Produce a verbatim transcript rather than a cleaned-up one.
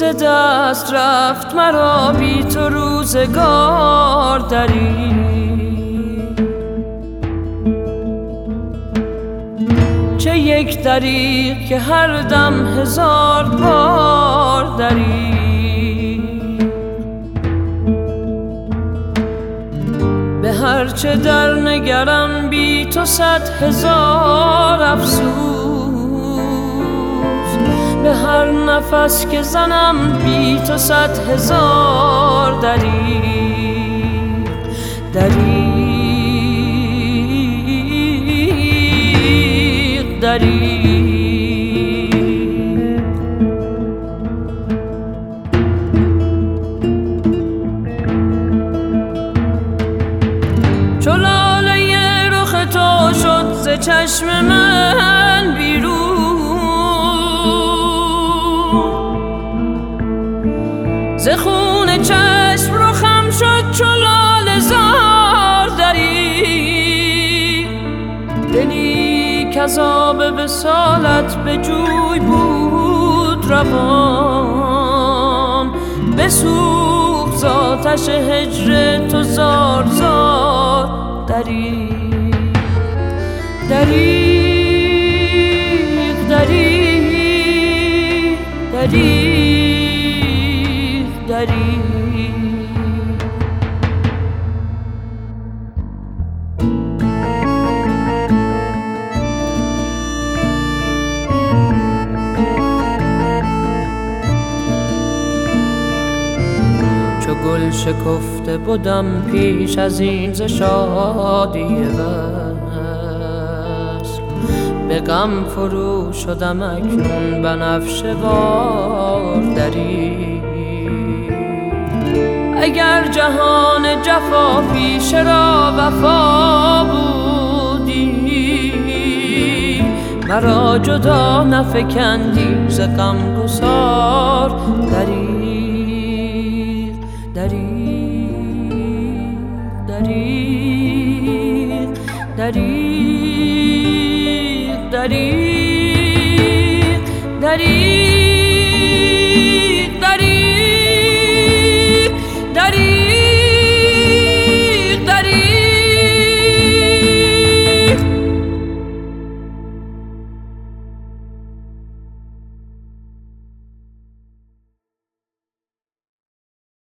دست رفت مرا بی تو روزگار دریغ، چه یک دریغ که هر دم هزار بار دریغ. به هر چه در نگرم بی تو صد هزار افسوس، به هر نفس که زنم بی تو صد هزار دریغ. دریغ دریغ چو لاله رخ تو شد ز چشم من بیرون، ز خون چشم رخم شد چو لاله زار دریغ. دلی کز آب وصالت به جوی بود روان، بسوخت ز آتش هجر تو زار زار دریغ. دریغ دریغ دریغ دریغ چو گل شکفته بودم پیش از این ز شادی وصل، به غم فرو شدم اکنون بنفشه وار دریغ. اگر جهان جفا پیش را وفا بودی، مرا جدا نفکندی ز غمگسار دریغ. دریغ دریغ دریغ دریغ دریغ